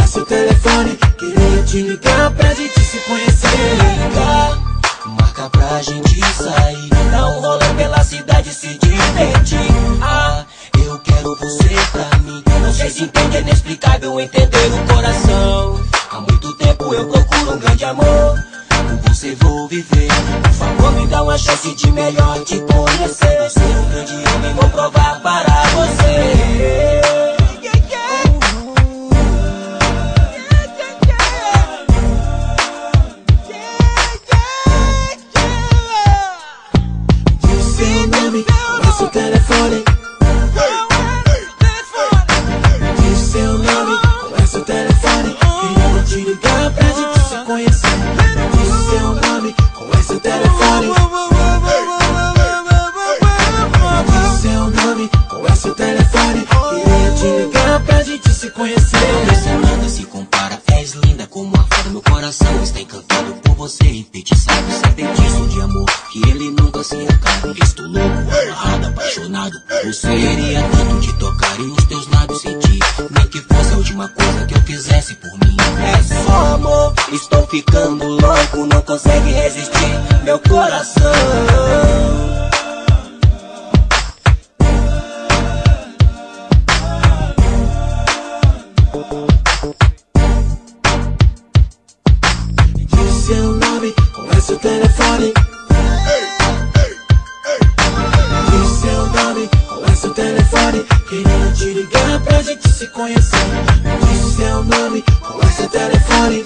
seu telefone, queria te ligar pra gente se conhecer. Liga, marca pra gente sair, dá um rolê pela cidade, se divertir. Ah, eu quero você pra mim, não sei se entende, é inexplicável entender o coração. Há muito tempo eu procuro um grande amor, com você vou viver. Por favor, me dá uma chance de melhor te conhecer. Eu ser um grande homem, vou provar para você. Diz seu nome, qual é seu telefone? Diz seu nome, qual é seu telefone? Queria te ligar pra gente se conhecer. Diz seu nome, qual é seu telefone? Diz seu nome, qual é seu telefone? Queria te ligar pra gente se conhecer. Você nada se compara, és linda como a flor. Meu coração está encantado por você, enfeitiçado. Você é feitiço de amor, que ele nunca se acaba. Estou louco, amarrado, apaixonado por você. Queria tanto te tocar e os teus lábios sentir, nem que fosse a última coisa que eu fizesse por mim. É só amor, estou ficando louco, não consegue resistir meu coração. Diz seu nome, qual é seu telefone? Diz seu nome, qual é seu telefone? Queria te ligar pra gente se conhecer. Diz seu nome, qual é seu telefone?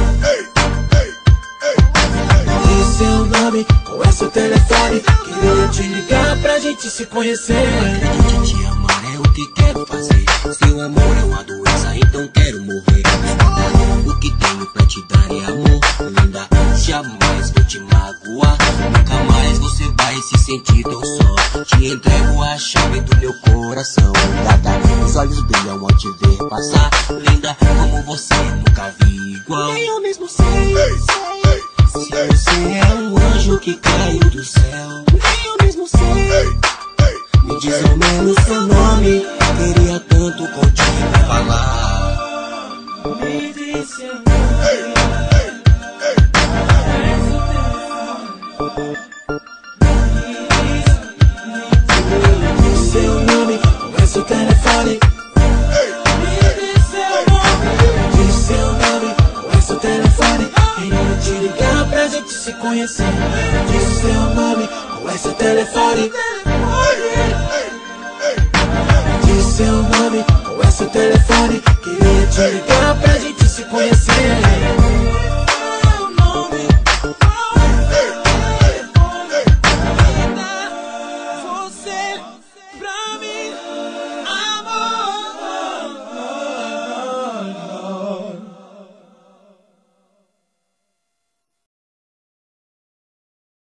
Diz seu nome, qual é seu telefone? Queria te ligar pra gente se conhecer. Acredite, te amar é o que quero fazer. Seu amor é uma doença, então quero morrer. O que tenho pra te dar é amor, linda. Jamais vou te magoar, nunca mais você vai se sentir tão só. Te entrego a chave do meu coração, gata. Os olhos brilham ao te ver passar, linda. Como você nunca vi igual. Nem eu mesmo sei. Se você é um anjo que caiu do céu, Nem eu mesmo sei. me diz ao menos seu nome, queria tanto contigo falar. Me diz seu nome. Diz seu nome, qual é seu telefone? Diz seu nome, qual é seu telefone? Queria te ligar pra gente se conhecer. Diz seu nome, qual é seu telefone? Diz seu nome, qual é seu telefone? Queria te ligar pra gente se conhecer.